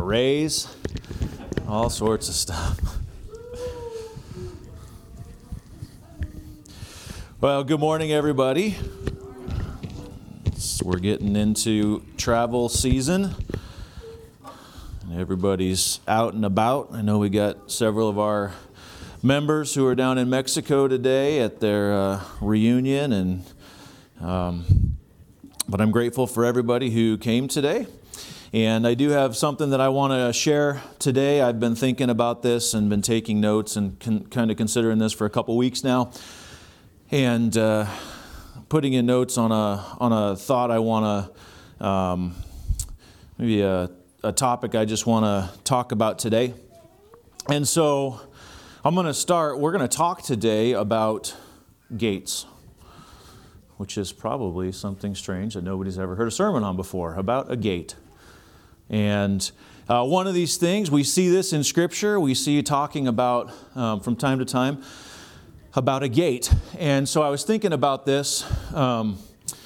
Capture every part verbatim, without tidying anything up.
raise, all sorts of stuff. Well, good morning, everybody. So we're getting into travel season. And everybody's out and about. I know we got several of our members who are down in Mexico today at their uh, reunion, and um, but I'm grateful for everybody who came today. And I do have something that I want to share today. I've been thinking about this and been taking notes and con- kind of considering this for a couple weeks now, and uh, putting in notes on a on a thought I want to um, maybe a, a topic I just want to talk about today. And so I'm going to start. We're going to talk today about gates, which is probably something strange that nobody's ever heard a sermon on before, about a gate. And uh, one of these things, we see this in Scripture. We see talking about, um, from time to time, about a gate. And so I was thinking about this, um,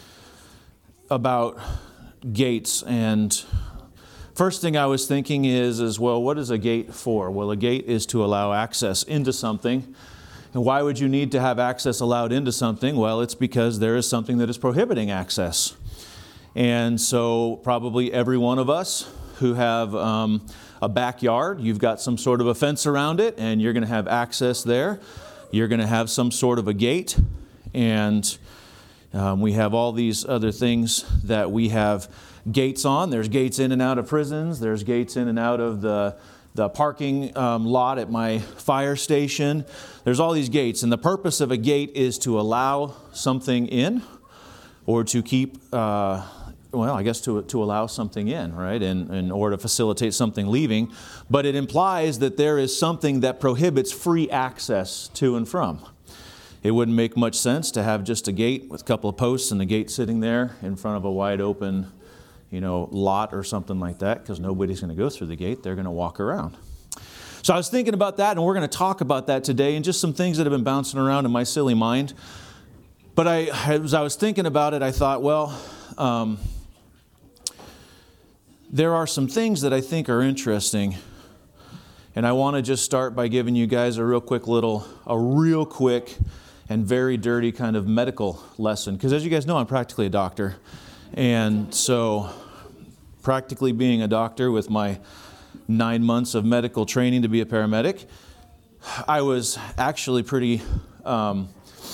about gates. And first thing I was thinking is, is, well, what is a gate for? Well, a gate is to allow access into something. And why would you need to have access allowed into something? Well, it's because there is something that is prohibiting access. And so probably every one of us who have um, a backyard, you've got some sort of a fence around it, and you're going to have access there. You're going to have some sort of a gate. And um, we have all these other things that we have gates on. There's gates in and out of prisons. There's gates in and out of the, the parking um, lot at my fire station. There's all these gates. And the purpose of a gate is to allow something in, or to keep, uh, well, I guess to to allow something in, right, in, in order to facilitate something leaving. But it implies that there is something that prohibits free access to and from. It wouldn't make much sense to have just a gate with a couple of posts and the gate sitting there in front of a wide open, you know, lot or something like that, because nobody's going to go through the gate. They're going to walk around. So I was thinking about that, and we're going to talk about that today, and just some things that have been bouncing around in my silly mind. But I, as I was thinking about it, I thought, well, um, there are some things that I think are interesting, and I want to just start by giving you guys a real quick little, a real quick and very dirty kind of medical lesson. Because as you guys know, I'm practically a doctor, and so practically being a doctor with my nine months of medical training to be a paramedic, I was actually pretty... Um,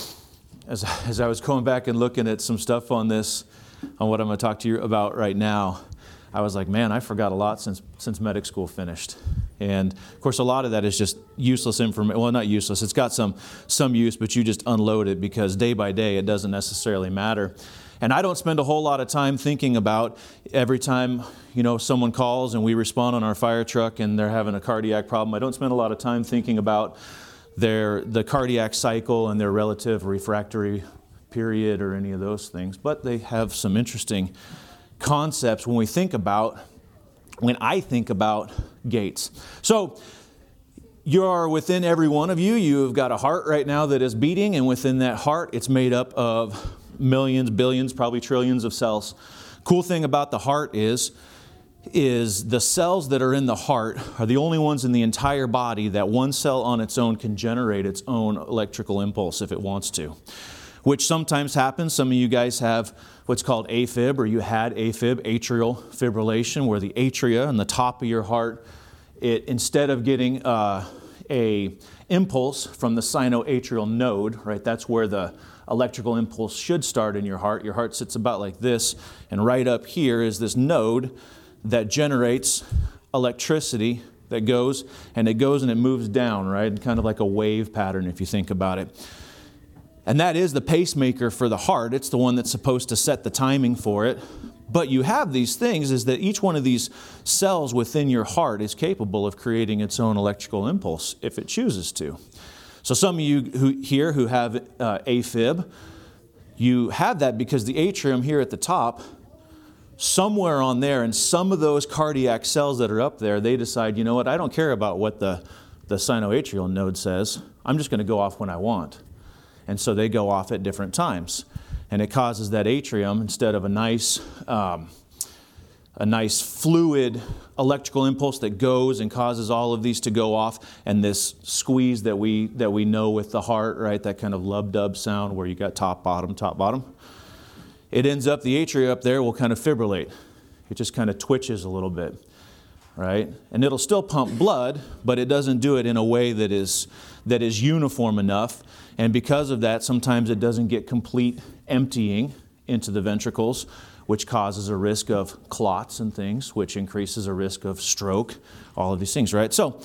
As, as I was going back and looking at some stuff on this, on what I'm going to talk to you about right now, I was like, man, I forgot a lot since since medic school finished. And of course, a lot of that is just useless information. Well, not useless. It's got some some use, but you just unload it because day by day it doesn't necessarily matter. And I don't spend a whole lot of time thinking about every time, you know, someone calls and we respond on our fire truck and they're having a cardiac problem. I don't spend a lot of time thinking about their the cardiac cycle and their relative refractory period or any of those things. But they have some interesting concepts when we think about, when I think about gates. So you're within every one of you, you've got a heart right now that is beating, and within that heart, it's made up of millions, billions, probably trillions of cells. Cool thing about the heart is is the cells that are in the heart are the only ones in the entire body that one cell on its own can generate its own electrical impulse if it wants to, which sometimes happens. Some of you guys have what's called AFib, or you had AFib, atrial fibrillation, where the atria and the top of your heart, it instead of getting uh, a impulse from the sinoatrial node, right, that's where the electrical impulse should start in your heart. Your heart sits about like this, and right up here is this node that generates electricity that goes, and it goes and it moves down, right? Kind of like a wave pattern if you think about it. And that is the pacemaker for the heart. It's the one that's supposed to set the timing for it. But you have these things, is that each one of these cells within your heart is capable of creating its own electrical impulse if it chooses to. So some of you who here who have uh, AFib, you have that because the atrium here at the top, somewhere on there, and some of those cardiac cells that are up there, they decide, you know what, I don't care about what the, the sinoatrial node says. I'm just going to go off when I want. And so they go off at different times. And it causes that atrium, instead of a nice um, a nice fluid electrical impulse that goes and causes all of these to go off, and this squeeze that we that we know with the heart, right? That kind of lub-dub sound where you got top, bottom, top, bottom. It ends up, the atria up there will kind of fibrillate. It just kind of twitches a little bit, right? And it'll still pump blood, but it doesn't do it in a way that is that is uniform enough. And because of that, sometimes it doesn't get complete emptying into the ventricles, which causes a risk of clots and things, which increases a risk of stroke, all of these things, right? So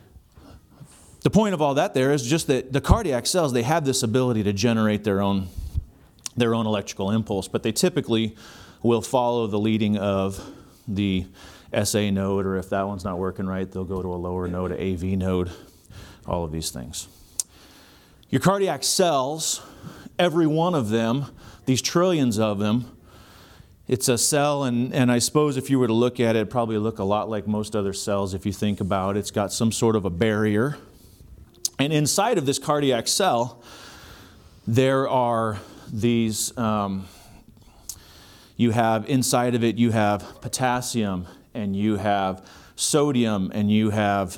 the point of all that there is just that the cardiac cells, they have this ability to generate their own, their own electrical impulse, but they typically will follow the leading of the S A node, or if that one's not working right, they'll go to a lower node, a A V node, all of these things. Your cardiac cells, every one of them, these trillions of them, it's a cell, and, and I suppose if you were to look at it, it'd probably look a lot like most other cells if you think about it. It's got some sort of a barrier. And inside of this cardiac cell, there are these, um, you have inside of it, you have potassium, and you have sodium, and you have,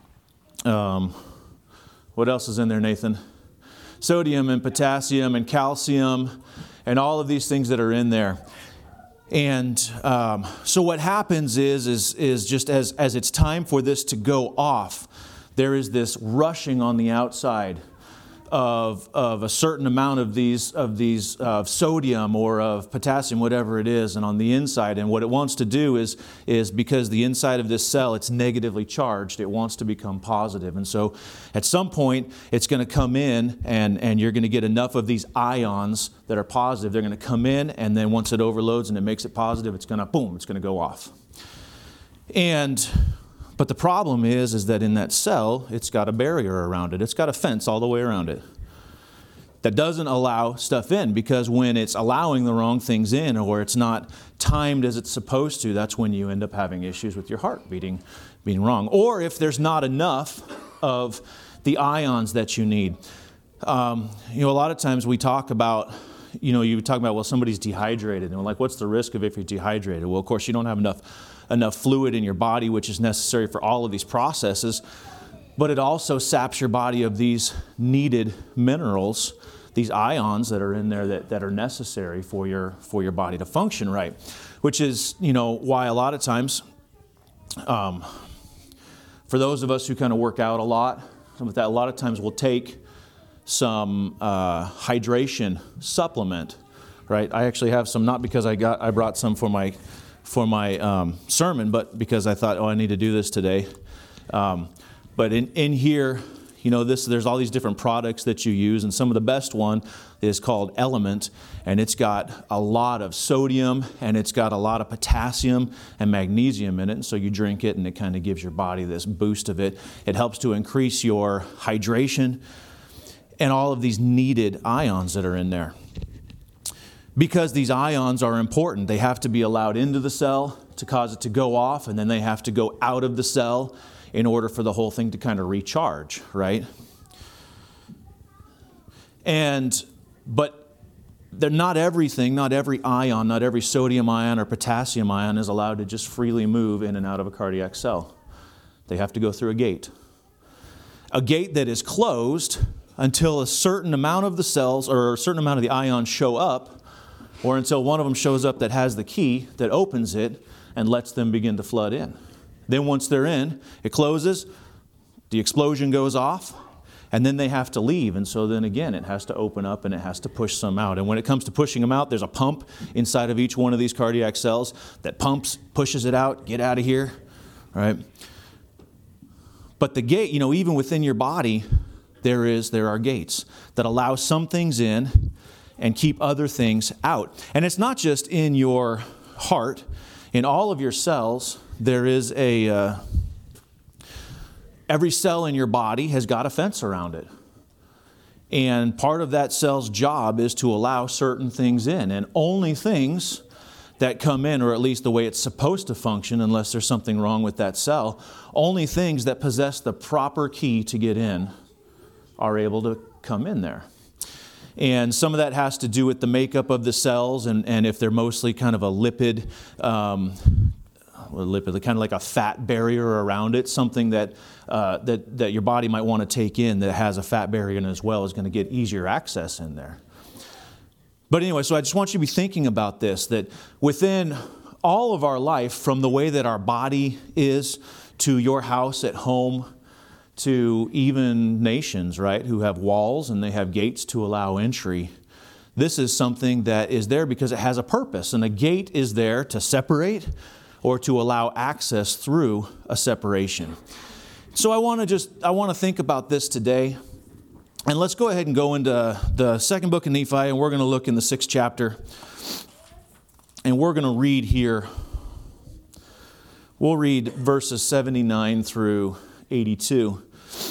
um, what else is in there, Nathan? Sodium and potassium and calcium and all of these things that are in there. And um, so what happens is, is, is just as, as it's time for this to go off, there is this rushing on the outside of, of a certain amount of these, of these uh, sodium or of potassium, whatever it is, and on the inside. And what it wants to do is, is because the inside of this cell, it's negatively charged, it wants to become positive. And so at some point, it's going to come in, and, and you're going to get enough of these ions that are positive. They're going to come in, and then once it overloads and it makes it positive, it's going to, boom, it's going to go off. And But the problem is, is that in that cell, it's got a barrier around it. It's got a fence all the way around it that doesn't allow stuff in, because when it's allowing the wrong things in, or it's not timed as it's supposed to, that's when you end up having issues with your heart beating, being wrong. Or if there's not enough of the ions that you need. Um, you know, a lot of times we talk about, you know, you talk about, well, somebody's dehydrated. And we're like, what's the risk of if you're dehydrated? Well, of course, you don't have enough enough fluid in your body, which is necessary for all of these processes, but it also saps your body of these needed minerals, these ions that are in there that, that are necessary for your for your body to function right, which is, you know, why a lot of times, um, for those of us who kind of work out a lot, some of that, a lot of times we'll take some uh, hydration supplement, right? I actually have some, not because I got I brought some for my for my um, sermon, but because I thought, oh, I need to do this today. Um, but in, in here, you know, this there's all these different products that you use, and some of the best one is called Element, and it's got a lot of sodium, and it's got a lot of potassium and magnesium in it, and so you drink it, and it kind of gives your body this boost of it. It helps to increase your hydration and all of these needed ions that are in there. Because these ions are important, they have to be allowed into the cell to cause it to go off, and then they have to go out of the cell in order for the whole thing to kind of recharge, right? And, but they're not everything, not every ion, not every sodium ion or potassium ion is allowed to just freely move in and out of a cardiac cell. They have to go through a gate. A gate that is closed until a certain amount of the cells or a certain amount of the ions show up, or until one of them shows up that has the key that opens it and lets them begin to flood in. Then once they're in, it closes, the explosion goes off, and then they have to leave. And so then again, it has to open up and it has to push some out. And when it comes to pushing them out, there's a pump inside of each one of these cardiac cells that pumps, pushes it out, get out of here, right? But the gate, you know, even within your body, there is, there are gates that allow some things in and keep other things out. And it's not just in your heart. In all of your cells, there is a, uh, every cell in your body has got a fence around it. And part of that cell's job is to allow certain things in. And only things that come in, or at least the way it's supposed to function, unless there's something wrong with that cell, only things that possess the proper key to get in are able to come in there. And some of that has to do with the makeup of the cells, and, and if they're mostly kind of a lipid, um, lipid, kind of like a fat barrier around it, something that uh, that that your body might want to take in that has a fat barrier in it as well is going to get easier access in there. But anyway, so I just want you to be thinking about this, that within all of our life, from the way that our body is to your house at home, to even nations, right, who have walls and they have gates to allow entry, this is something that is there because it has a purpose. And a gate is there to separate or to allow access through a separation. So I want to just, I want to think about this today. And let's go ahead and go into the second book of Nephi, and we're going to look in the sixth chapter. And we're going to read here, we'll read verses seventy-nine through eighty-two.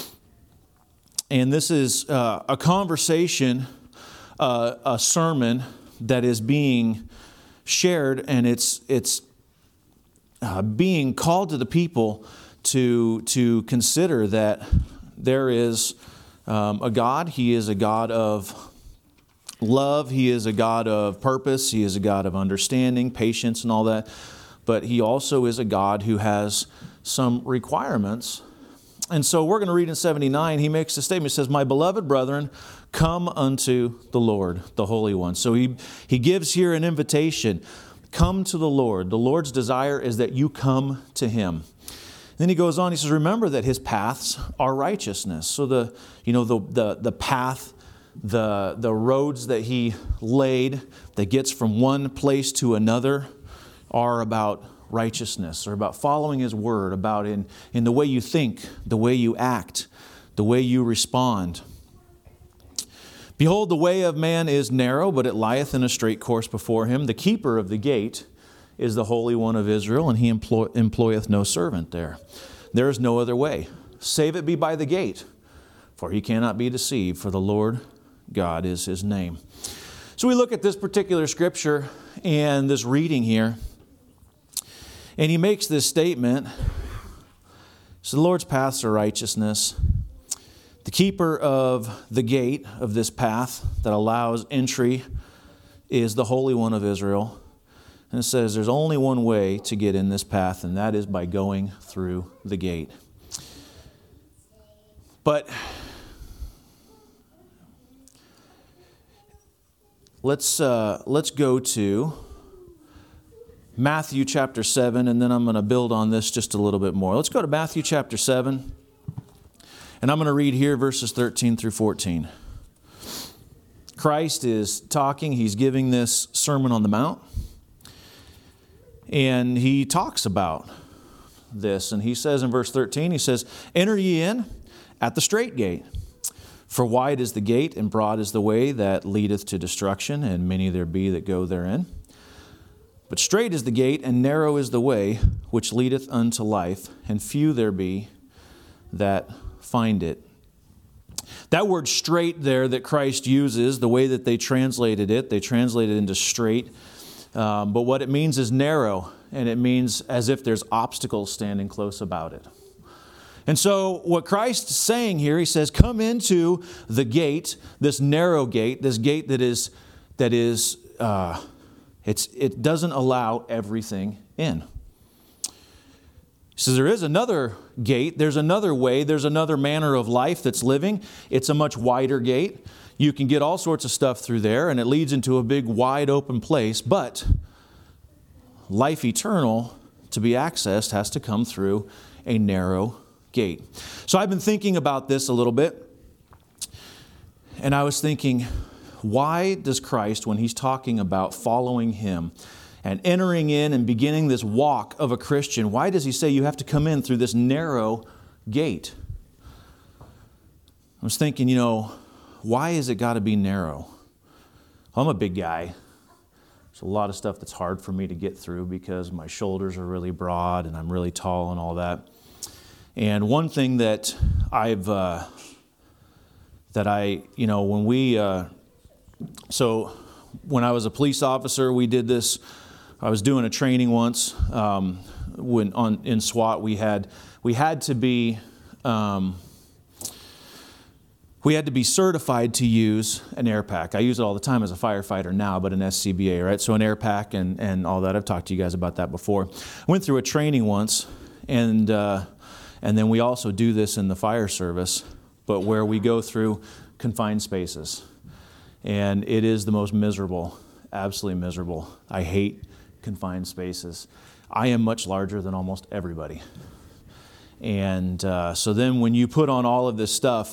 And this is uh, a conversation, uh, a sermon that is being shared, and it's it's uh, being called to the people to, to consider that there is um, a God. He is a God of love. He is a God of purpose. He is a God of understanding, patience, and all that. But He also is a God who has some requirements. And so we're going to read in seventy-nine, he makes a statement. He says, "My beloved brethren, come unto the Lord, the Holy One." So he, he gives here an invitation. Come to the Lord. The Lord's desire is that you come to Him. Then he goes on, he says, "Remember that His paths are righteousness." So the, you know, the, the, the path, the, the roads that He laid that gets from one place to another are about righteousness, or about following His word, about in, in the way you think, the way you act, the way you respond. "Behold, the way of man is narrow, but it lieth in a straight course before him. The keeper of the gate is the Holy One of Israel, and He employ, employeth no servant there. There is no other way, save it be by the gate, for He cannot be deceived, for the Lord God is His name." So we look at this particular scripture and this reading here, and he makes this statement. So the Lord's paths are righteousness. The keeper of the gate of this path that allows entry is the Holy One of Israel. And it says there's only one way to get in this path, and that is by going through the gate. But let's uh, let's go to Matthew chapter seven, and then I'm going to build on this just a little bit more. Let's go to Matthew chapter seven, and I'm going to read here verses thirteen through fourteen. Christ is talking. He's giving this Sermon on the Mount, and He talks about this. And He says in verse thirteen, He says, "Enter ye in at the strait gate. For wide is the gate, and broad is the way that leadeth to destruction, and many there be that go therein. But strait is the gate, and narrow is the way which leadeth unto life, and few there be that find it." That word "strait" there that Christ uses, the way that they translated it, they translated it into straight. Um, but what it means is narrow, and it means as if there's obstacles standing close about it. And so what Christ is saying here, He says, come into the gate, this narrow gate, this gate that is, that is, uh, it's, it doesn't allow everything in. He says there is another gate, there's another way, there's another manner of life that's living. It's a much wider gate. You can get all sorts of stuff through there, and it leads into a big wide open place, but life eternal, to be accessed, has to come through a narrow gate. So I've been thinking about this a little bit, and I was thinking, why does Christ, when He's talking about following Him and entering in and beginning this walk of a Christian, why does He say you have to come in through this narrow gate? I was thinking, you know, why is it got to be narrow? I'm a big guy. There's a lot of stuff that's hard for me to get through because my shoulders are really broad and I'm really tall and all that. And one thing that I've, uh, that I, you know, when we, uh, so when I was a police officer, we did this, I was doing a training once, um, when on, in SWAT, we had, we had to be, um, we had to be certified to use an air pack. I use it all the time as a firefighter now, but an S C B A, right? So an air pack and, and all that. I've talked to you guys about that before. I went through a training once, and uh, and then we also do this in the fire service, but where we go through confined spaces. And it is the most miserable, absolutely miserable. I hate confined spaces. I am much larger than almost everybody. And uh, so then when you put on all of this stuff,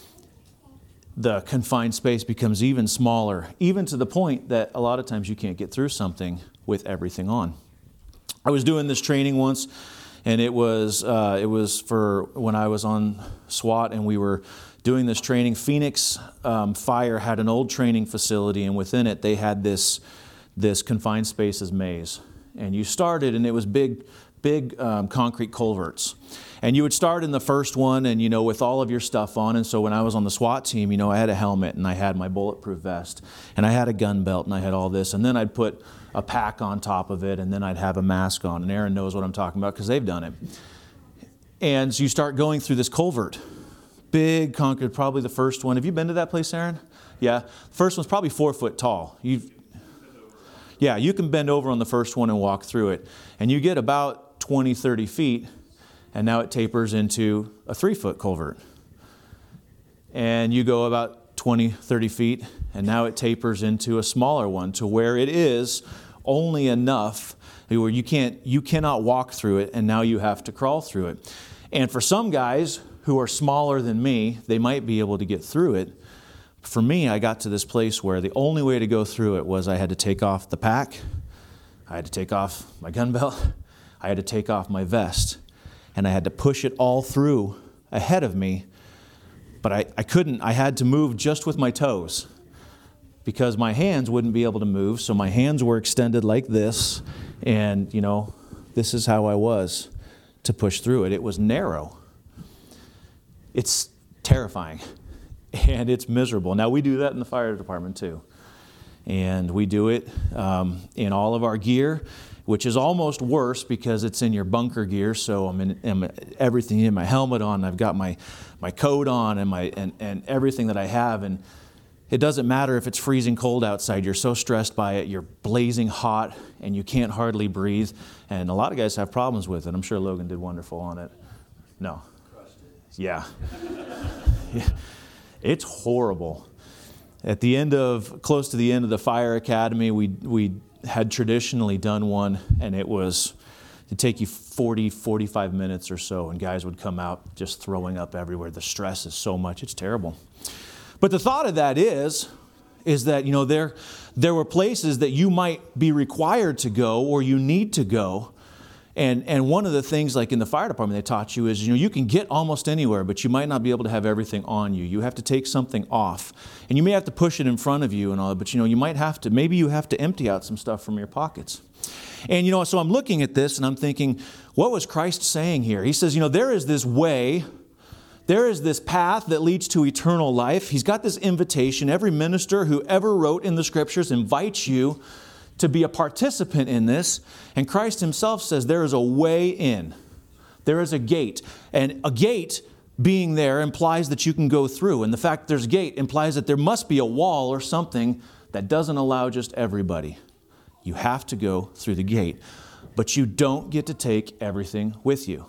the confined space becomes even smaller, even to the point that a lot of times you can't get through something with everything on. I was doing this training once, and it was uh, it was for when I was on SWAT, and we were doing this training. Phoenix um, Fire had an old training facility, and within it they had this this confined spaces maze. And you started, and it was big, big um, concrete culverts. And you would start in the first one, and you know, with all of your stuff on. And so when I was on the SWAT team, you know, I had a helmet, and I had my bulletproof vest, and I had a gun belt, and I had all this. And then I'd put a pack on top of it, and then I'd have a mask on. And Aaron knows what I'm talking about because they've done it. And so you start going through this culvert, big concrete, probably the first one. Have you been to that place, Aaron? Yeah, first one's probably four foot tall. You've, yeah, you can bend over on the first one and walk through it, and you get about twenty, thirty feet. And now it tapers into a three-foot culvert. And you go about twenty, thirty feet, and now it tapers into a smaller one to where it is only enough where you can't, you cannot walk through it, and now you have to crawl through it. And for some guys who are smaller than me, they might be able to get through it. For me, I got to this place where the only way to go through it was I had to take off the pack, I had to take off my gun belt, I had to take off my vest. And I had to push it all through ahead of me. But I, I couldn't. I had to move just with my toes because my hands wouldn't be able to move. So my hands were extended like this. And, you know, this is how I was to push through it. It was narrow. It's terrifying. And it's miserable. Now, we do that in the fire department, too. And we do it um, in all of our gear, which is almost worse because it's in your bunker gear. So I'm in, I'm everything in my helmet on. I've got my, my coat on and my and, and everything that I have. And it doesn't matter if it's freezing cold outside. You're so stressed by it. You're blazing hot and you can't hardly breathe. And a lot of guys have problems with it. I'm sure Logan did wonderful on it. No. Yeah. Yeah. It's horrible. At the end of, close to the end of the fire academy, we we had traditionally done one, and it was, it'd take you forty, forty-five minutes or so, and guys would come out just throwing up everywhere. The stress is so much, it's terrible. But the thought of that is, is that, you know, there, there were places that you might be required to go or you need to go. And and one of the things, like in the fire department, they taught you is, you know, you can get almost anywhere, but you might not be able to have everything on you. You have to take something off. And you may have to push it in front of you and all, but, you know, you might have to, maybe you have to empty out some stuff from your pockets. And, you know, so I'm looking at this and I'm thinking, what was Christ saying here? He says, you know, there is this way, there is this path that leads to eternal life. He's got this invitation. Every minister who ever wrote in the scriptures invites you to be a participant in this. And Christ himself says there is a way in. There is a gate. And a gate being there implies that you can go through. And the fact there's a gate implies that there must be a wall or something that doesn't allow just everybody. You have to go through the gate. But you don't get to take everything with you.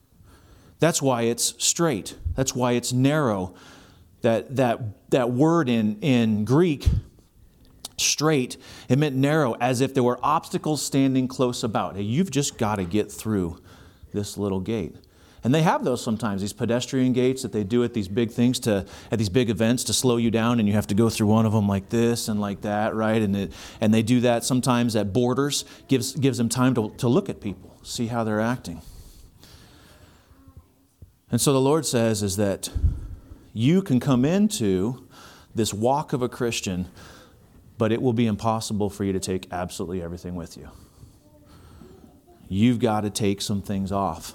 That's why it's straight. That's why it's narrow. That that that word in, in Greek, straight, it meant narrow, as if there were obstacles standing close about. Hey, you've just got to get through this little gate. And they have those sometimes, these pedestrian gates that they do at these big things, to at these big events to slow you down, and you have to go through one of them like this and like that, right? And it, and they do that sometimes at borders, gives gives them time to, to look at people, see how they're acting. And so the Lord says is that you can come into this walk of a Christian, but it will be impossible for you to take absolutely everything with you. You've got to take some things off.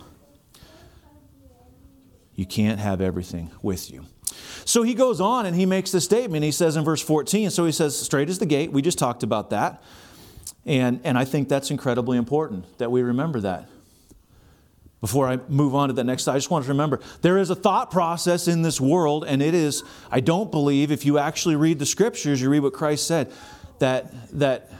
You can't have everything with you. So he goes on and he makes this statement. He says in verse fourteen, so he says, straight is the gate. We just talked about that. And, and I think that's incredibly important that we remember that. Before I move on to the next slide, I just want to remember, there is a thought process in this world, and it is, I don't believe, if you actually read the scriptures, you read what Christ said, that, that,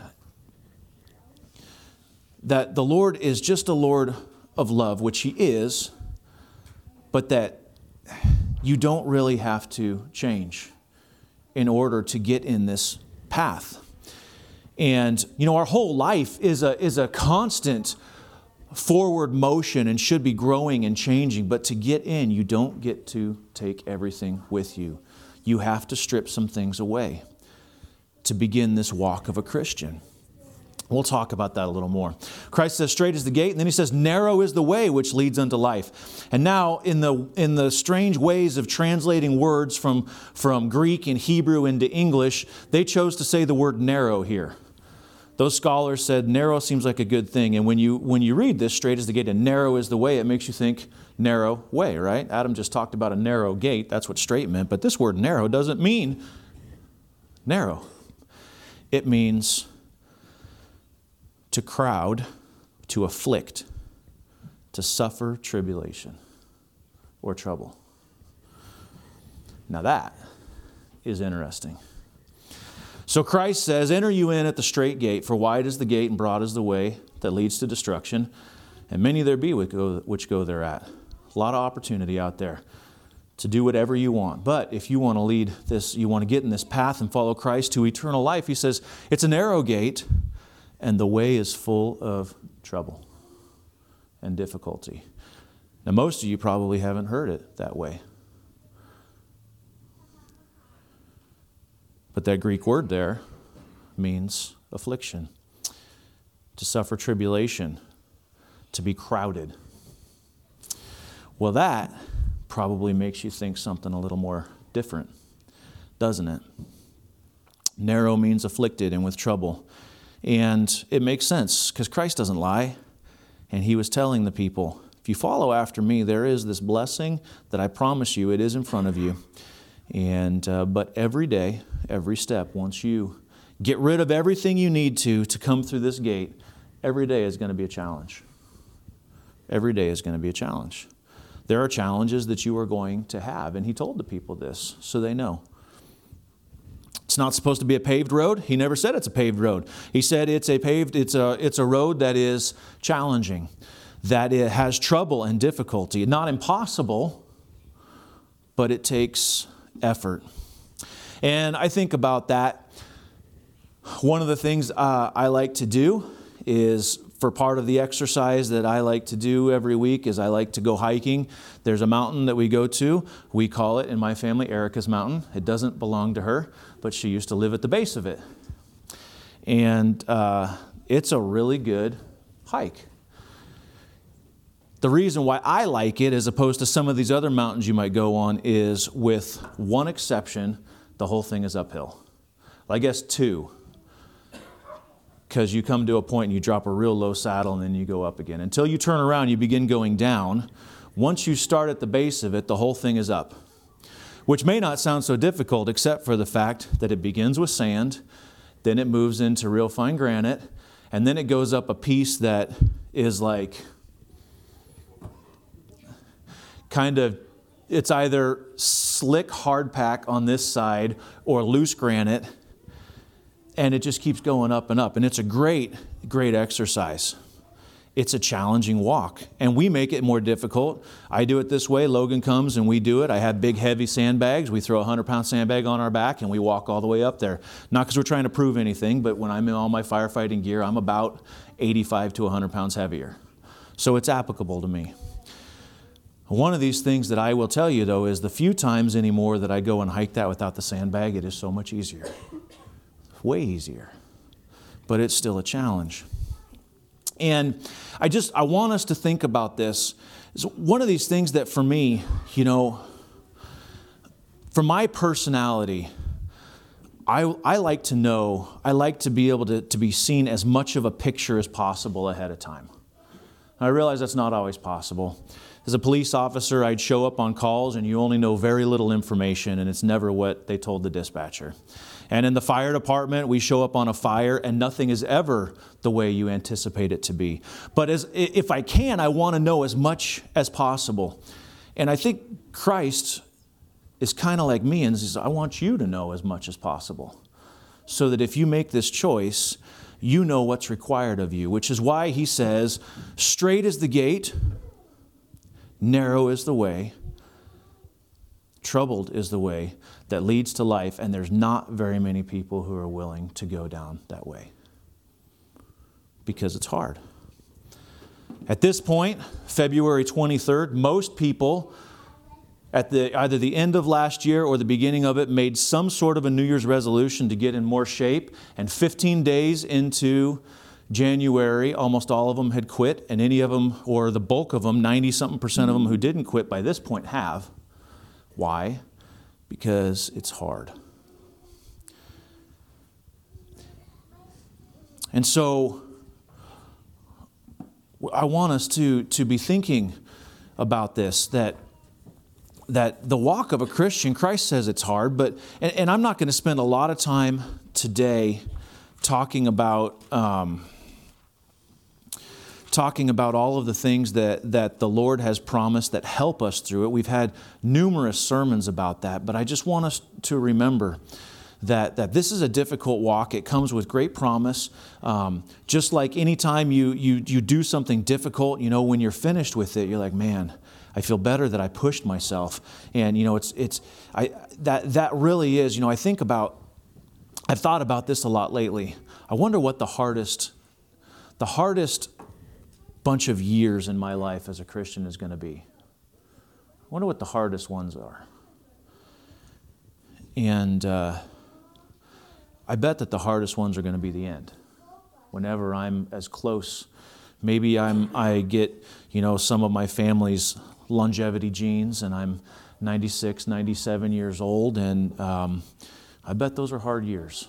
that the Lord is just a Lord of love, which He is, but that you don't really have to change in order to get in this path. And, you know, our whole life is a, is a constant forward motion and should be growing and changing. But to get in, you don't get to take everything with you. You have to strip some things away to begin this walk of a Christian. We'll talk about that a little more. Christ says, straight is the gate, and then He says, narrow is the way which leads unto life. And now, in the in the strange ways of translating words from, from Greek and Hebrew into English, they chose to say the word narrow here. Those scholars said narrow seems like a good thing. And when you when you read this, straight is the gate and narrow is the way, it makes you think narrow way, right? Adam just talked about a narrow gate. That's what straight meant. But this word narrow doesn't mean narrow. It means to crowd, to afflict, to suffer tribulation or trouble. Now that is interesting. So Christ says, enter you in at the straight gate, for wide is the gate and broad is the way that leads to destruction, and many there be which go, which go thereat. A lot of opportunity out there to do whatever you want. But if you want to lead this, you want to get in this path and follow Christ to eternal life, He says, it's a narrow gate, and the way is full of trouble and difficulty. Now, most of you probably haven't heard it that way. But that Greek word there means affliction, to suffer tribulation, to be crowded. Well, that probably makes you think something a little more different, doesn't it? Narrow means afflicted and with trouble. And it makes sense because Christ doesn't lie. And He was telling the people, if you follow after me, there is this blessing that I promise you, it is in front of you. And uh, but every day, every step, once you get rid of everything you need to to come through this gate, every day is going to be a challenge. Every day is going to be a challenge. There are challenges that you are going to have. And He told the people this so they know. It's not supposed to be a paved road. He never said it's a paved road. He said it's a paved, it's a, it's a road that is challenging, that it has trouble and difficulty. Not impossible, but it takes effort. And I think about that. One of the things uh, I like to do is, for part of the exercise that I like to do every week, is I like to go hiking. There's a mountain that we go to. We call it, in my family, Erica's Mountain. It doesn't belong to her, but she used to live at the base of it. And uh, it's a really good hike. The reason why I like it, as opposed to some of these other mountains you might go on, is, with one exception, the whole thing is uphill. Well, I guess two. Because you come to a point and you drop a real low saddle and then you go up again. Until you turn around, you begin going down. Once you start at the base of it, the whole thing is up. Which may not sound so difficult, except for the fact that it begins with sand, then it moves into real fine granite, and then it goes up a piece that is like kind of, it's either slick hardpack on this side or loose granite, and it just keeps going up and up. And it's a great, great exercise. It's a challenging walk, and we make it more difficult. I do it this way. Logan comes and we do it. I have big, heavy sandbags. We throw a hundred-pound sandbag on our back, and we walk all the way up there. Not because we're trying to prove anything, but when I'm in all my firefighting gear, I'm about eighty-five to one hundred pounds heavier. So it's applicable to me. One of these things that I will tell you, though, is the few times anymore that I go and hike that without the sandbag, it is so much easier. Way easier. But it's still a challenge. And I just, I want us to think about this. It's one of these things that for me, you know, for my personality, I, I like to know, I like to be able to, to be seen as much of a picture as possible ahead of time. I realize that's not always possible. As a police officer, I'd show up on calls and you only know very little information, and it's never what they told the dispatcher. And in the fire department, we show up on a fire and nothing is ever the way you anticipate it to be. But as, if I can, I want to know as much as possible. And I think Christ is kind of like me and says, I want you to know as much as possible. So that if you make this choice, you know what's required of you. Which is why he says, straight is the gate, narrow is the way, troubled is the way that leads to life, and there's not very many people who are willing to go down that way because it's hard. At this point, February twenty-third, most people at the either the end of last year or the beginning of it made some sort of a New Year's resolution to get in more shape, and fifteen days into January, almost all of them had quit, and any of them, or the bulk of them, ninety-something percent of them who didn't quit by this point have. Why? Because it's hard. And so I want us to, to be thinking about this, that, that the walk of a Christian, Christ says it's hard, but and, and I'm not going to spend a lot of time today talking about um, talking about all of the things that, that the Lord has promised that help us through it. We've had numerous sermons about that, but I just want us to remember that, that this is a difficult walk. It comes with great promise. Um, just like any time you, you, you do something difficult, you know, when you're finished with it, you're like, man, I feel better that I pushed myself. And, you know, it's, it's, I, that, that really is, you know, I think about, I've thought about this a lot lately. I wonder what the hardest, the hardest bunch of years in my life as a Christian is going to be. I wonder what the hardest ones are. And uh, I bet that the hardest ones are going to be the end. Whenever I'm as close, maybe I'm I get, you know, some of my family's longevity genes, and I'm ninety-six, ninety-seven years old, and um, I bet those are hard years.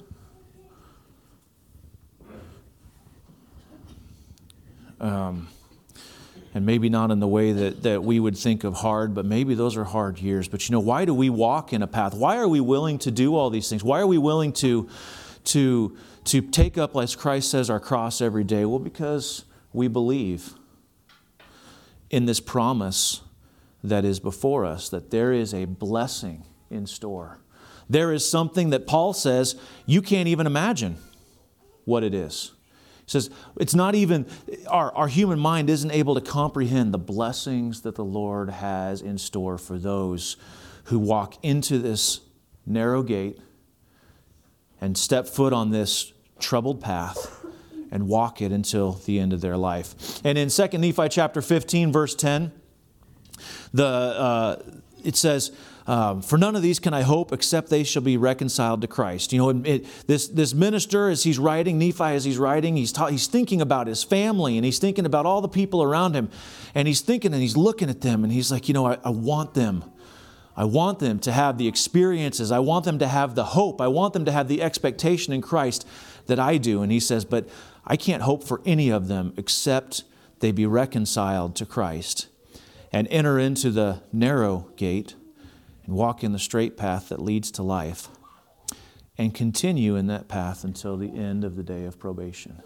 Um, and maybe not in the way that, that we would think of hard, but maybe those are hard years. But you know, why do we walk in a path? Why are we willing to do all these things? Why are we willing to, to, to take up, as Christ says, our cross every day? Well, because we believe in this promise that is before us, that there is a blessing in store. There is something that Paul says you can't even imagine what it is. He says, it's not even, our, our human mind isn't able to comprehend the blessings that the Lord has in store for those who walk into this narrow gate and step foot on this troubled path and walk it until the end of their life. And in Second Nephi chapter fifteen, verse ten, the uh, it says, Um, for none of these can I hope except they shall be reconciled to Christ. You know, it, it, this this minister, as he's writing, Nephi, as he's writing, he's ta- he's thinking about his family, and he's thinking about all the people around him, and he's thinking and he's looking at them, and he's like, you know, I, I want them. I want them to have the experiences. I want them to have the hope. I want them to have the expectation in Christ that I do. And he says, but I can't hope for any of them except they be reconciled to Christ and enter into the narrow gate and walk in the straight path that leads to life, and continue in that path until the end of the day of probation.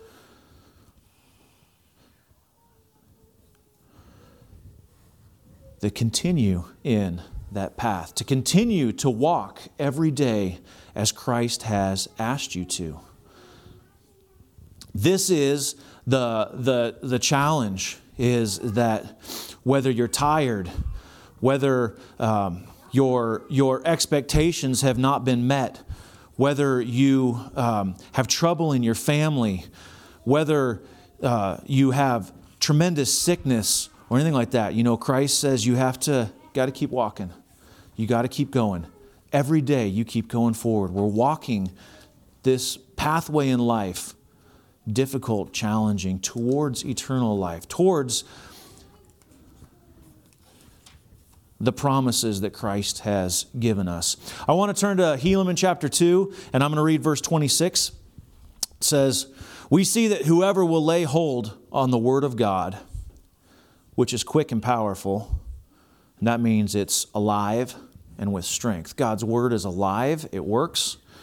To continue in that path, to continue to walk every day as Christ has asked you to. This is the, the, the challenge, is that whether you're tired, whether um, your, your expectations have not been met, whether you um, have trouble in your family, whether uh, you have tremendous sickness or anything like that, you know, Christ says you have to, got to keep walking. You got to keep going. Every day you keep going forward. We're walking this pathway in life, difficult, challenging, towards eternal life, towards the promises that Christ has given us. I want to turn to Helaman chapter two, and I'm going to read verse twenty-six. It says, we see that whoever will lay hold on the word of God, which is quick and powerful, and that means it's alive and with strength. God's word is alive, it works,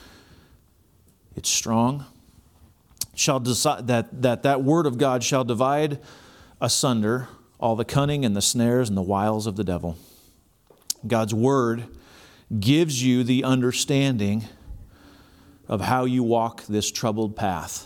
It's strong. Shall decide that, that that word of God shall divide asunder all the cunning and the snares and the wiles of the devil. God's word gives you the understanding of how you walk this troubled path,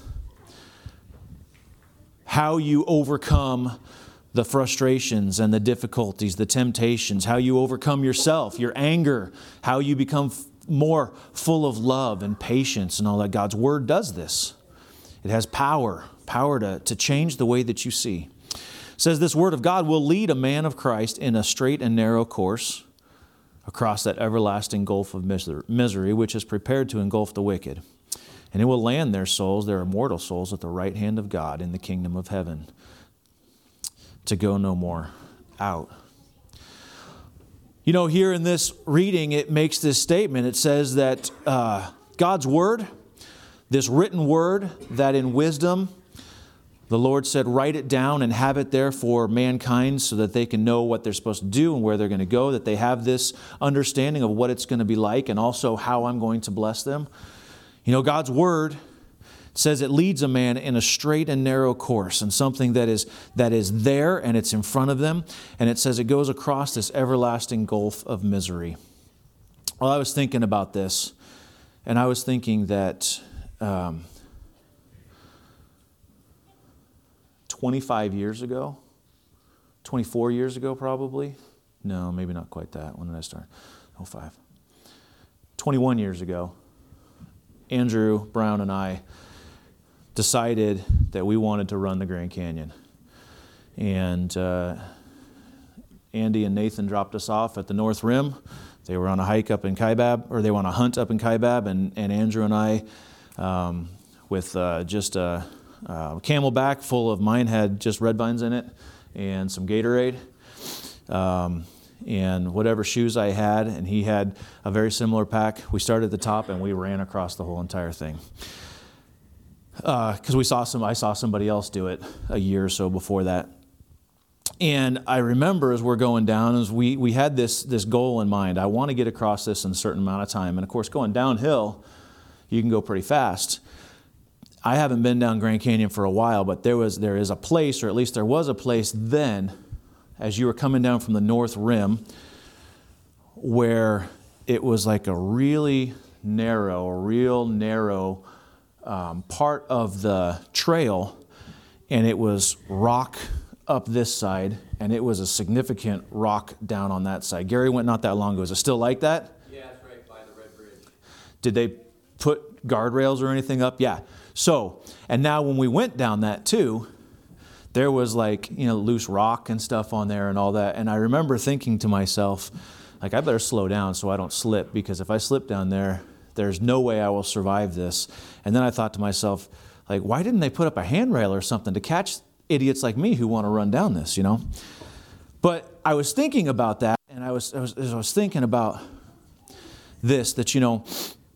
how you overcome the frustrations and the difficulties, the temptations, how you overcome yourself, your anger, how you become f- more full of love and patience and all that. God's word does this. It has power, power to, to change the way that you see. It says this word of God will lead a man of Christ in a straight and narrow course across that everlasting gulf of misery, which is prepared to engulf the wicked. And it will land their souls, their immortal souls, at the right hand of God in the kingdom of heaven, to go no more out. You know, here in this reading, it makes this statement. It says that uh, God's word, this written word, that in wisdom, the Lord said, write it down and have it there for mankind so that they can know what they're supposed to do and where they're going to go, that they have this understanding of what it's going to be like and also how I'm going to bless them. You know, God's word says it leads a man in a straight and narrow course, and something that is that is there and it's in front of them. And it says it goes across this everlasting gulf of misery. Well, I was thinking about this, and I was thinking that um, twenty-five years ago, twenty-four years ago probably. No, maybe not quite that. When did I start? oh five. twenty-one years ago, Andrew Brown and I decided that we wanted to run the Grand Canyon. And uh, Andy and Nathan dropped us off at the North Rim. They were on a hike up in Kaibab, or they were on a hunt up in Kaibab, and, and Andrew and I, um, with uh, just a, a Camelback full of, mine had just red vines in it, and some Gatorade, um, and whatever shoes I had, and he had a very similar pack. We started at the top, and we ran across the whole entire thing. Because uh, we saw some, I saw somebody else do it a year or so before that. And I remember as we're going down, as we, we had this, this goal in mind. I want to get across this in a certain amount of time. And of course, going downhill, you can go pretty fast. I haven't been down Grand Canyon for a while, but there was there is a place, or at least there was a place then, as you were coming down from the North Rim, where it was like a really narrow, a real narrow um, part of the trail, and it was rock up this side, and it was a significant rock down on that side. Gary went not that long ago. Is it still like that? Yeah, it's right by the Red Bridge. Did they put guardrails or anything up? Yeah. So, and now when we went down that too, there was like, you know, loose rock and stuff on there and all that. And I remember thinking to myself, like, I better slow down so I don't slip, because if I slip down there, there's no way I will survive this. And then I thought to myself, like, why didn't they put up a handrail or something to catch idiots like me who want to run down this, you know? But I was thinking about that, and I was, I was, I was thinking about this, that, you know,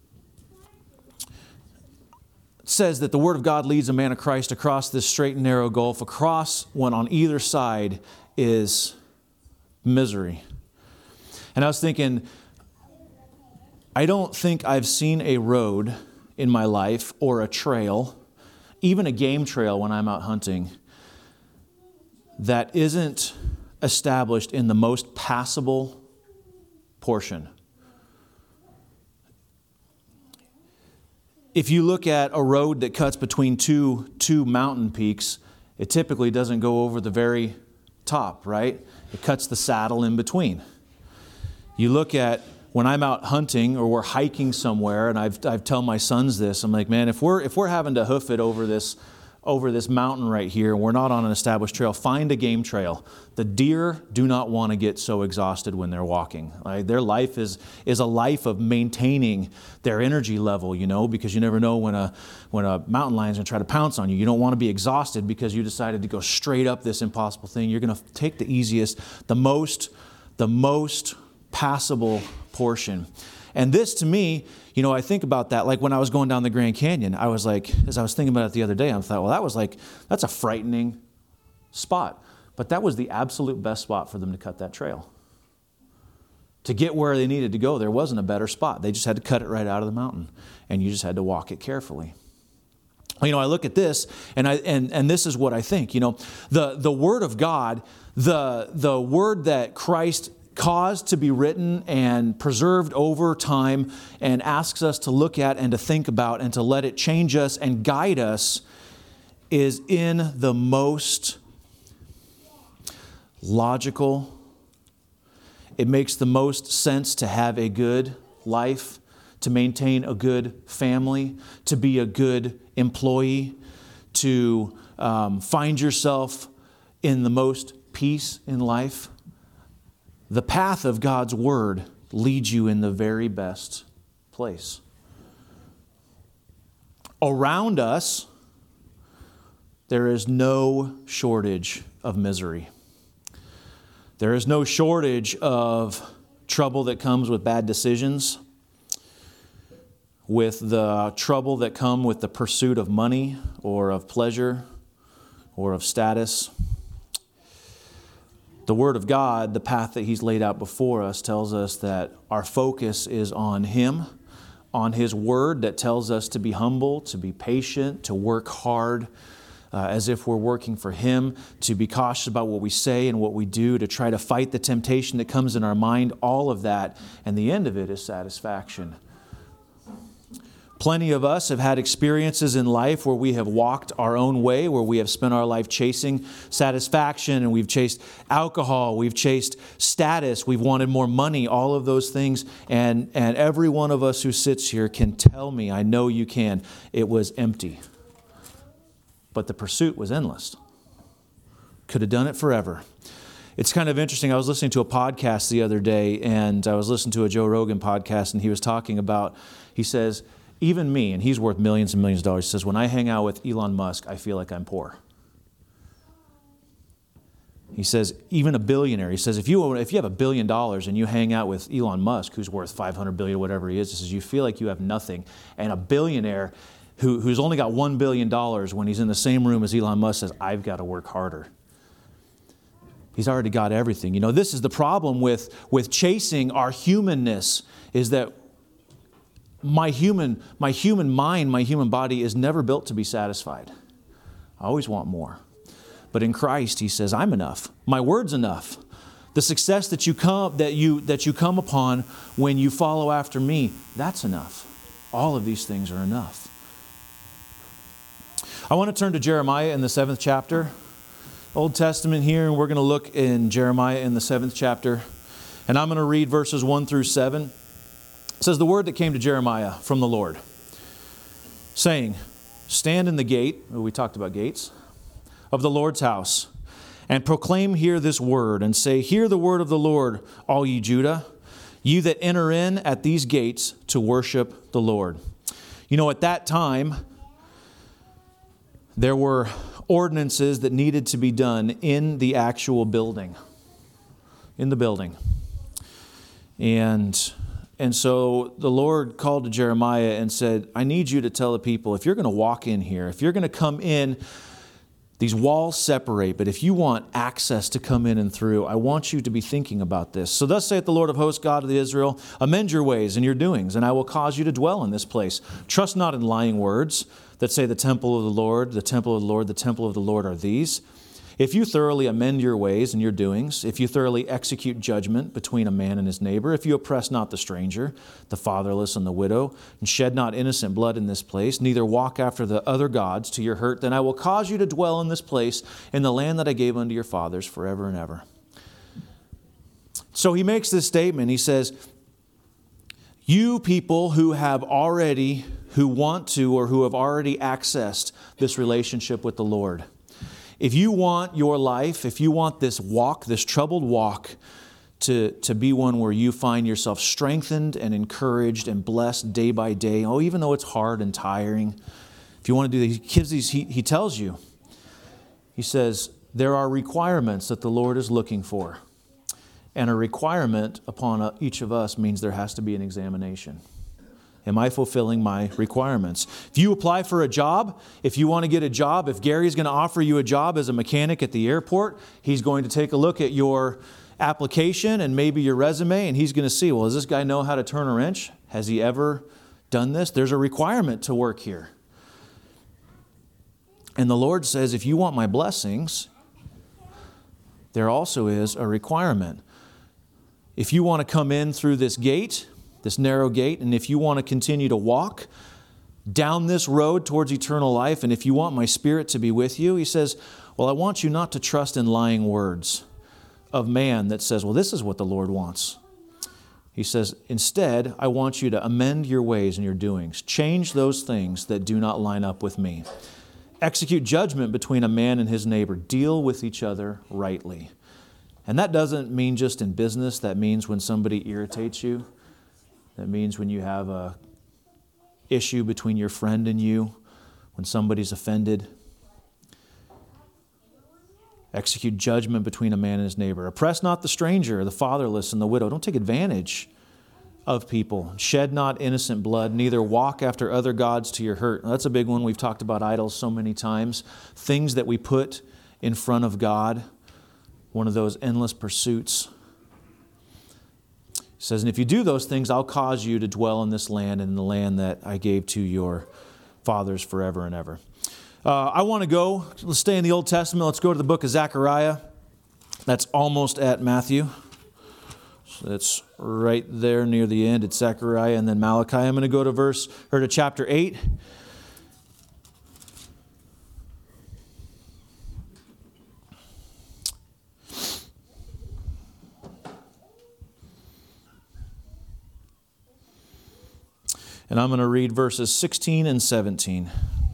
it says that the Word of God leads a man of Christ across this straight and narrow gulf, across when on either side is misery. And I was thinking, I don't think I've seen a road in my life, or a trail, even a game trail when I'm out hunting, that isn't established in the most passable portion. If you look at a road that cuts between two, two mountain peaks, it typically doesn't go over the very top, right? It cuts the saddle in between. You look at when I'm out hunting or we're hiking somewhere, and I've I've tell my sons this, I'm like, man, if we're if we're having to hoof it over this over this mountain right here, and we're not on an established trail, find a game trail. The deer do not want to get so exhausted when they're walking. Right? Their life is is a life of maintaining their energy level, you know, because you never know when a when a mountain lion's going to try to pounce on you. You don't want to be exhausted because you decided to go straight up this impossible thing. You're going to take the easiest, the most, the most passable portion. And this, to me, you know, I think about that, like when I was going down the Grand Canyon, I was like, as I was thinking about it the other day, I thought, well, that was like, that's a frightening spot. But that was the absolute best spot for them to cut that trail. To get where they needed to go, there wasn't a better spot. They just had to cut it right out of the mountain, and you just had to walk it carefully. You know, I look at this, and I and and this is what I think. You know, the the Word of God, the the Word that Christ caused to be written and preserved over time, and asks us to look at and to think about and to let it change us and guide us, is in the most logical. It makes the most sense to have a good life, to maintain a good family, to be a good employee, to um, find yourself in the most peace in life. The path of God's Word leads you in the very best place. Around us, there is no shortage of misery. There is no shortage of trouble that comes with bad decisions, with the trouble that come with the pursuit of money or of pleasure or of status. The Word of God, the path that He's laid out before us, tells us that our focus is on Him, on His Word that tells us to be humble, to be patient, to work hard, Uh, as if we're working for Him, to be cautious about what we say and what we do, to try to fight the temptation that comes in our mind, all of that. And the end of it is satisfaction. Plenty of us have had experiences in life where we have walked our own way, where we have spent our life chasing satisfaction, and we've chased alcohol, we've chased status, we've wanted more money, all of those things. And, and every one of us who sits here can tell me, I know you can, it was empty. But the pursuit was endless. Could have done it forever. It's kind of interesting. I was listening to a podcast the other day, and I was listening to a Joe Rogan podcast, and he was talking about, he says, even me, and he's worth millions and millions of dollars, he says, when I hang out with Elon Musk, I feel like I'm poor. He says, even a billionaire, he says, if you if you have a billion dollars and you hang out with Elon Musk, who's worth five hundred billion dollars, whatever he is, he says, you feel like you have nothing. And a billionaire Who, who's only got one billion dollars, when he's in the same room as Elon Musk, says, I've got to work harder. He's already got everything. You know, this is the problem with, with chasing our humanness, is that my human, my human mind, my human body is never built to be satisfied. I always want more. But in Christ, He says, I'm enough. My word's enough. The success that you come, that you, that you come upon when you follow after me, that's enough. All of these things are enough. I want to turn to Jeremiah in the seventh chapter, Old Testament here, and we're going to look in Jeremiah in the seventh chapter. And I'm going to read verses one through seven. It says, the word that came to Jeremiah from the Lord, saying, stand in the gate, we talked about gates, of the Lord's house, and proclaim here this word, and say, hear the word of the Lord, all ye Judah, you that enter in at these gates to worship the Lord. You know, at that time, there were ordinances that needed to be done in the actual building, in the building. And, and so the Lord called to Jeremiah and said, I need you to tell the people, if you're going to walk in here, if you're going to come in, these walls separate, but if you want access to come in and through, I want you to be thinking about this. So thus saith the Lord of hosts, God of Israel, amend your ways and your doings, and I will cause you to dwell in this place. Trust not in lying words that say the temple of the Lord, the temple of the Lord, the temple of the Lord are these. If you thoroughly amend your ways and your doings, if you thoroughly execute judgment between a man and his neighbor, if you oppress not the stranger, the fatherless and the widow, and shed not innocent blood in this place, neither walk after the other gods to your hurt, then I will cause you to dwell in this place, in the land that I gave unto your fathers forever and ever. So he makes this statement. He says, you people who have already, who want to, or who have already accessed this relationship with the Lord, if you want your life, if you want this walk, this troubled walk, to, to be one where you find yourself strengthened and encouraged and blessed day by day, oh, even though it's hard and tiring, if you want to do that, he gives these, he, he tells you, he says, there are requirements that the Lord is looking for. And a requirement upon each of us means there has to be an examination. Am I fulfilling my requirements? If you apply for a job, if you want to get a job, if Gary's going to offer you a job as a mechanic at the airport, he's going to take a look at your application and maybe your resume, and he's going to see, well, does this guy know how to turn a wrench? Has he ever done this? There's a requirement to work here. And the Lord says, if you want my blessings, there also is a requirement. If you want to come in through this gate, this narrow gate, and if you want to continue to walk down this road towards eternal life, and if you want my Spirit to be with you, he says, well, I want you not to trust in lying words of man that says, well, this is what the Lord wants. He says, instead, I want you to amend your ways and your doings. Change those things that do not line up with me. Execute judgment between a man and his neighbor. Deal with each other rightly. And that doesn't mean just in business. That means when somebody irritates you. That means when you have a issue between your friend and you, when somebody's offended. Execute judgment between a man and his neighbor. Oppress not the stranger, the fatherless, and the widow. Don't take advantage of people. Shed not innocent blood, neither walk after other gods to your hurt. Now, that's a big one. We've talked about idols so many times. Things that we put in front of God. One of those endless pursuits. He says, and if you do those things, I'll cause you to dwell in this land and in the land that I gave to your fathers forever and ever. Uh, I want to go, let's stay in the Old Testament. Let's go to the book of Zechariah. That's almost at Matthew. So that's right there near the end. It's Zechariah and then Malachi. I'm going to go to verse, or to chapter eight. And I'm going to read verses sixteen and seventeen.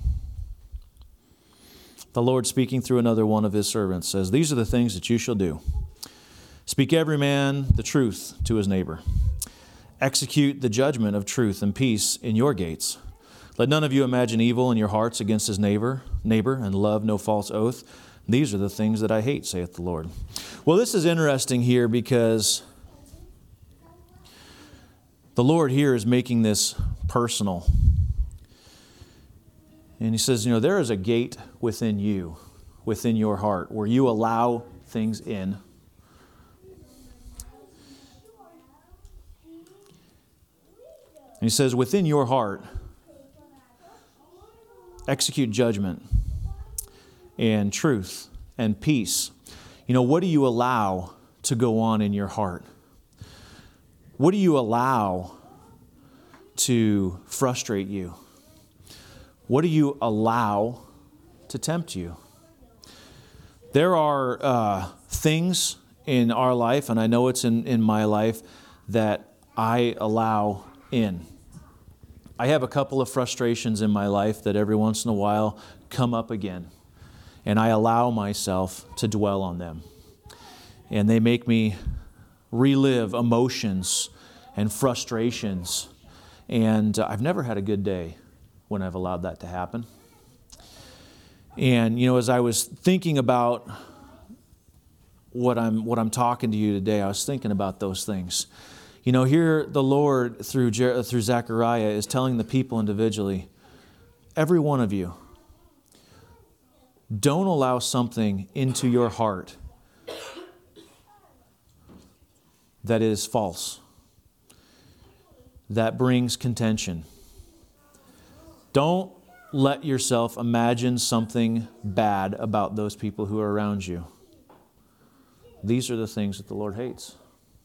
The Lord, speaking through another one of his servants, says, these are the things that you shall do. Speak every man the truth to his neighbor. Execute the judgment of truth and peace in your gates. Let none of you imagine evil in your hearts against his neighbor, neighbor, and love no false oath. These are the things that I hate, saith the Lord. Well, this is interesting here because the Lord here is making this personal. And he says, you know, there is a gate within you, within your heart, where you allow things in. And he says, within your heart, execute judgment and truth and peace. You know, what do you allow to go on in your heart? What do you allow to frustrate you? What do you allow to tempt you? There are uh, things in our life, and I know it's in, in my life, that I allow in. I have a couple of frustrations in my life that every once in a while come up again, and I allow myself to dwell on them. And they make me relive emotions and frustrations, and uh, I've never had a good day when I've allowed that to happen. And, you know, as I was thinking about what I'm what I'm talking to you today, I was thinking about those things. You know, here the Lord, through Jer- through Zechariah, is telling the people individually, every one of you, don't allow something into your heart that is false, that brings contention. Don't let yourself imagine something bad about those people who are around you. These are the things that the Lord hates.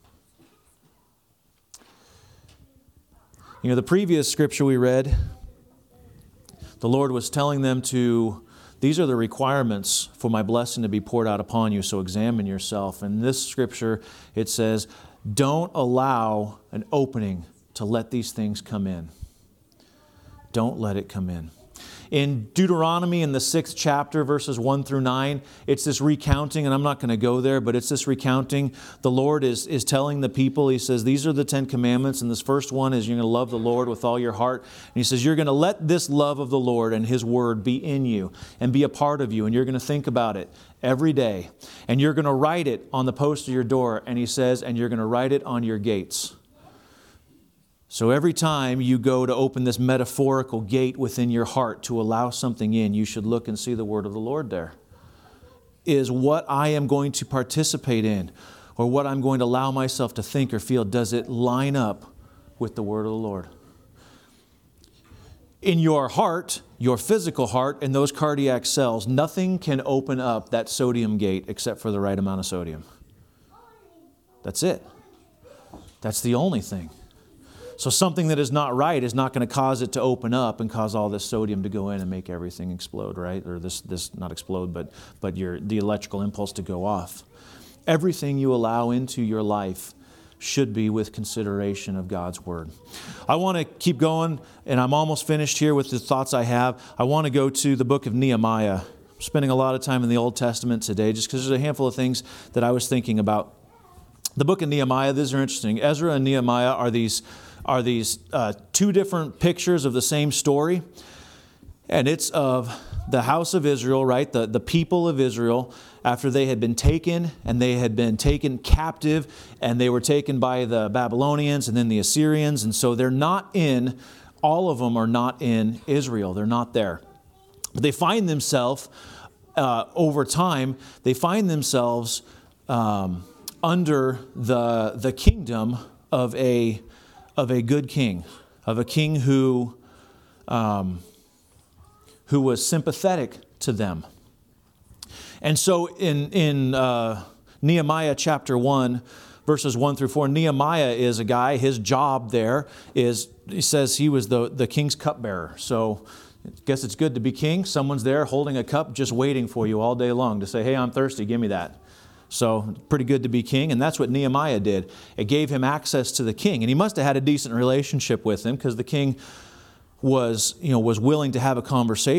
You know, the previous scripture we read, the Lord was telling them to, these are the requirements for my blessing to be poured out upon you, so examine yourself. In this scripture, it says, don't allow an opening to let these things come in. Don't let it come in. In Deuteronomy, in the sixth chapter, verses one through nine, it's this recounting, and I'm not going to go there, but it's this recounting. The Lord is, is telling the people, He says, these are the Ten Commandments, and this first one is you're going to love the Lord with all your heart. And He says, you're going to let this love of the Lord and His Word be in you and be a part of you, and you're going to think about it every day. And you're going to write it on the post of your door, and He says, and you're going to write it on your gates. So every time you go to open this metaphorical gate within your heart to allow something in, you should look and see the word of the Lord there. Is what I am going to participate in, or what I'm going to allow myself to think or feel, does it line up with the word of the Lord? In your heart, your physical heart, and those cardiac cells, nothing can open up that sodium gate except for the right amount of sodium. That's it. That's the only thing. So something that is not right is not going to cause it to open up and cause all this sodium to go in and make everything explode, right? Or this, this not explode, but, but your, the electrical impulse to go off. Everything you allow into your life should be with consideration of God's Word. I want to keep going, and I'm almost finished here with the thoughts I have. I want to go to the book of Nehemiah. I'm spending a lot of time in the Old Testament today just because there's a handful of things that I was thinking about. The book of Nehemiah, these are interesting. Ezra and Nehemiah are these are these uh, two different pictures of the same story. And it's of the house of Israel, right? The, the people of Israel, after they had been taken and they had been taken captive, and they were taken by the Babylonians and then the Assyrians. And so they're not in, all of them are not in Israel. They're not there. But they find themselves, uh, over time, they find themselves um, under the, the kingdom of a of a good king, of a king who, um, who was sympathetic to them. And so in, in uh, Nehemiah chapter one, verses one through four, Nehemiah is a guy, his job there is, he says he was the, the king's cupbearer. So I guess it's good to be king. Someone's there holding a cup just waiting for you all day long to say, hey, I'm thirsty, give me that. So pretty good to be king, and that's what Nehemiah did. It gave him access to the king, and he must have had a decent relationship with him because the king was, you know, was willing to have a conversation